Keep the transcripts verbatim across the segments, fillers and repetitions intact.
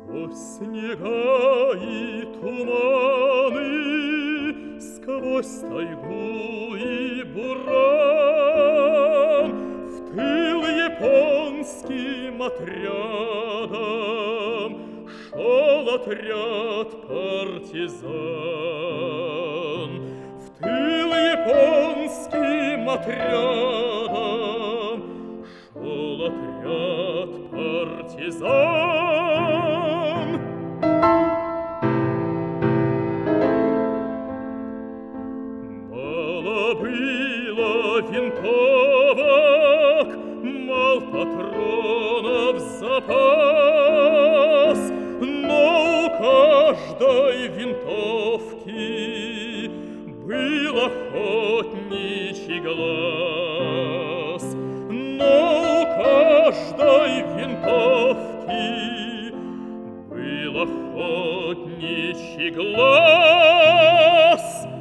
Сквозь снега и туманы, сквозь тайгу и буран, в тыл японским отрядом шел отряд партизан. В тыл японским отрядом шел отряд партизан. Мало было винтовок, мал патронов запас, но у каждой винтовки был охотничий глаз. Но у каждой винтовки был охотничий глаз.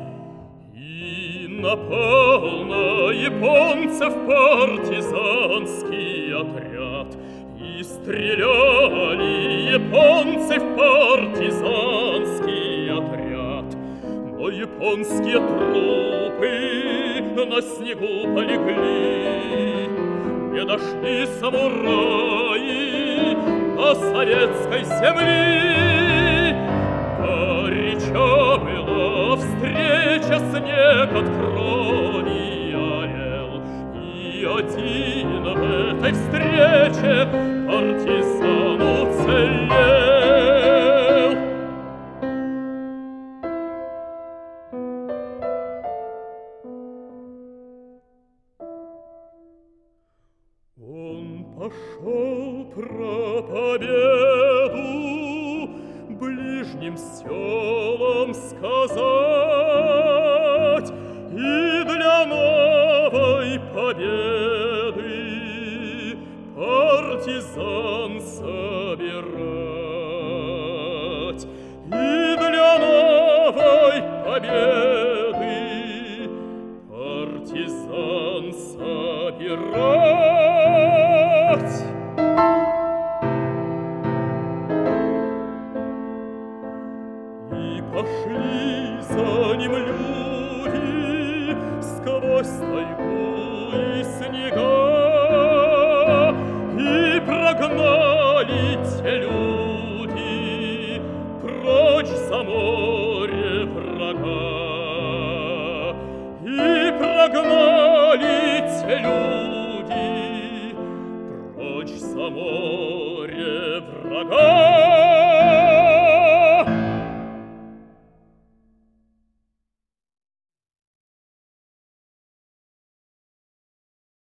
И напал на японцев партизанский отряд, и стреляли японцы в партизанский отряд. Но японские трупы на снегу полегли, не дошли самураи до советской земли. Горяча была встреча, снег от крови орел, и один в этой встрече партизан уцелел. Он пошел про победу ближним селам сказать, и для новой победы партизан собирать. И для новой победы партизан собирать. И пошли за ним люди сквозь тайгу и снега, и прогнали те люди прочь за море врага. И прогнали те люди прочь за море врага.